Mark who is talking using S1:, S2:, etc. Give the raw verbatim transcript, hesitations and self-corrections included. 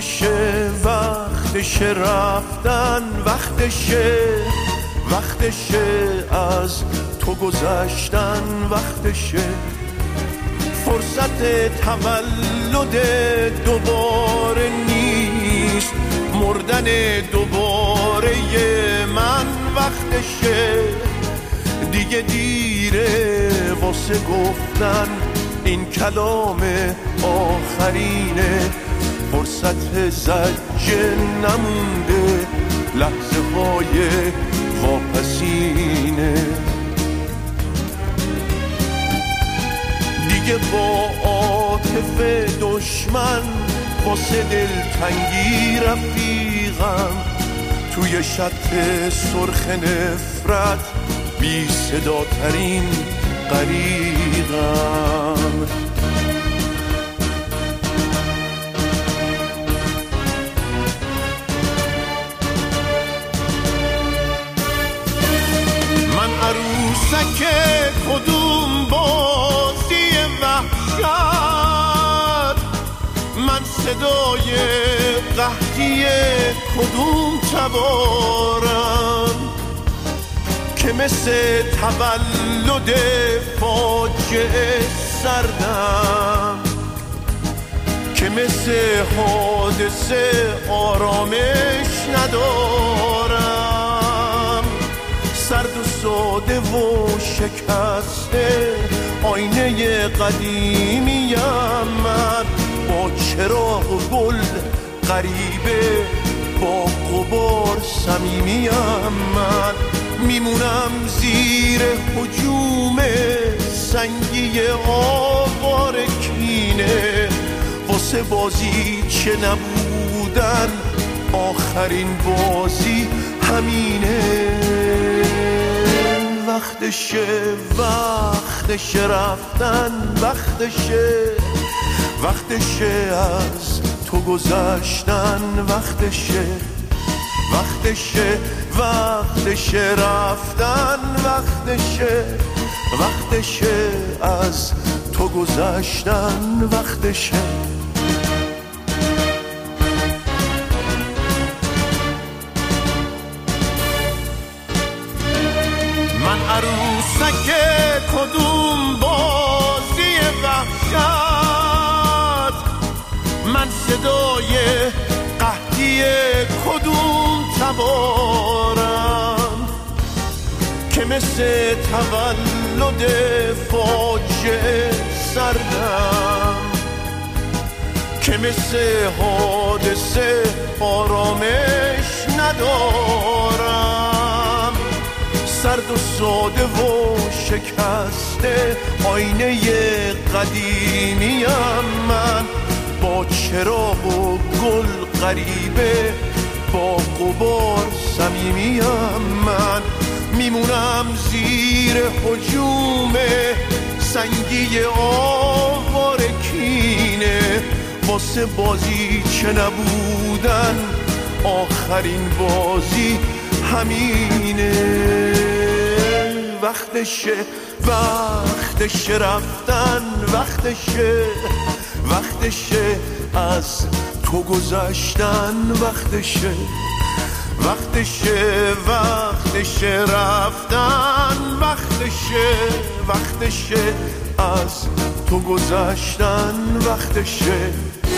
S1: وقتشه وقتشه رفتن، وقتشه وقتشه از تو گذشتن، وقتشه فرصت تولد دوباره نیست، مردن دوباره من، وقتشه دیگه دیره واسه گفتن این کلام آخرینه، فرصت زجه نمونده، لحظه های واپسینه، دیگه با عاطف دشمن واسه دلتنگی رفیقم، توی شط سرخ نفرت بی صدا ترین غریقم. من عروسک کدوم بازی وحشت، من صدای قحطی کدوم تبارم که مثل تولد فاجعه سردم، که مثل حادثه آرامش ندارم، سرد و ساده و شکسته آینه قدیمیم من، با چراغ و گل غریبه با غبار صمیمیم من، میمونم زیر هجوم سنگی آوار کینه، واسه بازی چه نبودن آخرین بازی همینه، وقتشه وقتشه رفتن، وقتشه وقتشه از تو گذشتن، وقتشه وقتشه وقتشه رفتن، وقتشه وقتشه از تو گذشتن، وقتشه. من عروسک کدوم بازی وحشت، من صدای قحطی کدوم تبارم که مثل تولد فاجعه سردم، که مثل حادثه آرامش ندارم، سرد و ساده و شکسته آینه قدیمیم من، با چراغ و گل غریبه با غبار صمیمیم من، میمونم زیر هجوم سنگی آوار کینه، واسه بازی چه نبودن آخرین بازی همینه، وقتشه وقتشه رفتن، وقتشه وقتشه از تو گذشتن، وقتشه وقتشه وقتشه رفتن، وقتشه وقتشه از تو گذشتن، وقتشه.